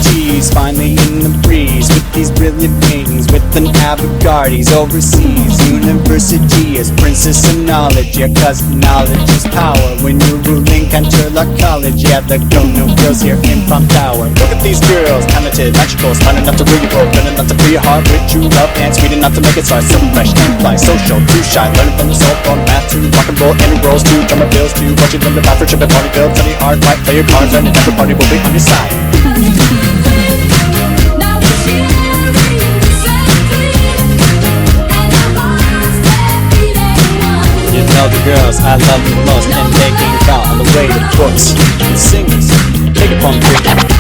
G's finally in the breeze with these brilliant wings, with an avant-gardes overseas. University is princess of knowledge, yeah, cause knowledge is power. When you're ruling Canterlot College, yeah, the go-no girls here in Prom Tower. Look at these girls, talented, magical, smart enough to rule your world, good enough to free your heart with true love, and sweet enough to make it start. So fresh and fly, social, too shy, learning from the soul, from math to rock and roll, any rolls to drummer bills to watching them the bath for tripping party bill. Study hard, fight, play your cards, and everybody will be on your side. You know the girls I love the most, and they came out on the way to books. Singers, take it from 3.